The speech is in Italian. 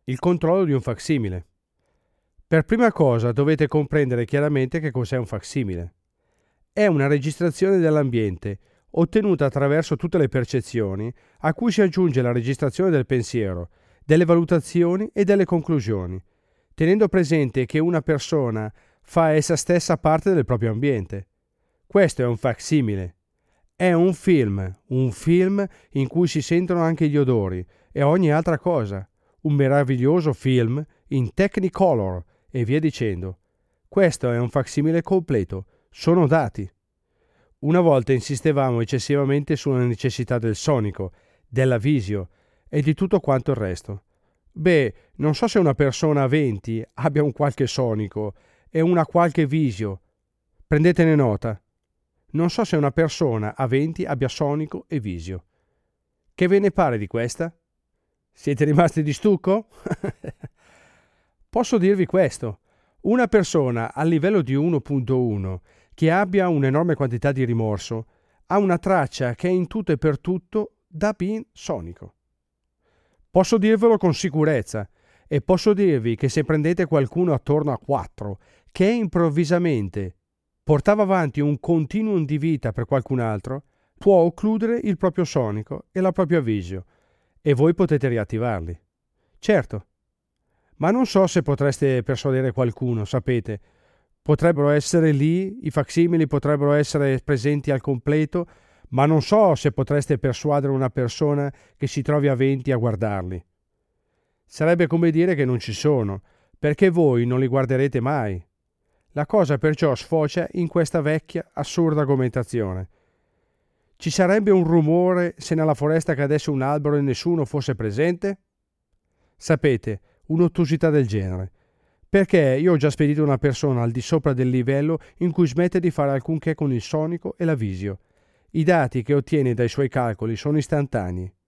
Il controllo di un facsimile. Per prima cosa dovete comprendere chiaramente che cos'è un facsimile. È una registrazione dell'ambiente, ottenuta attraverso tutte le percezioni, a cui si aggiunge la registrazione del pensiero, delle valutazioni e delle conclusioni, tenendo presente che una persona fa essa stessa parte del proprio ambiente. Questo è un facsimile. È un film in cui si sentono anche gli odori e ogni altra cosa. Un meraviglioso film in Technicolor e via dicendo. Questo è un facsimile completo. Sono dati. Una volta insistevamo eccessivamente sulla necessità del sonico, della visio e di tutto quanto il resto. Non so se una persona a 20 abbia un qualche sonico e una qualche visio. Prendetene nota. Non so se una persona a 20 abbia sonico e visio. Che ve ne pare di questa? Siete rimasti di stucco? Posso dirvi questo. Una persona a livello di 1.1 che abbia un'enorme quantità di rimorso ha una traccia che è in tutto e per tutto da bin sonico. Posso dirvelo con sicurezza e posso dirvi che se prendete qualcuno attorno a 4 che improvvisamente portava avanti un continuum di vita per qualcun altro, può occludere il proprio sonico e la propria visio e voi potete riattivarli. Certo, ma non so se potreste persuadere qualcuno, sapete. Potrebbero essere lì, i facsimili potrebbero essere presenti al completo, ma non so se potreste persuadere una persona che si trovi a 20 a guardarli. Sarebbe come dire che non ci sono, perché voi non li guarderete mai. La cosa perciò sfocia in questa vecchia, assurda argomentazione. Ci sarebbe un rumore se nella foresta cadesse un albero e nessuno fosse presente? Sapete, un'ottusità del genere. Perché io ho già spedito una persona al di sopra del livello in cui smette di fare alcunché con il sonico e la visio. I dati che ottiene dai suoi calcoli sono istantanei.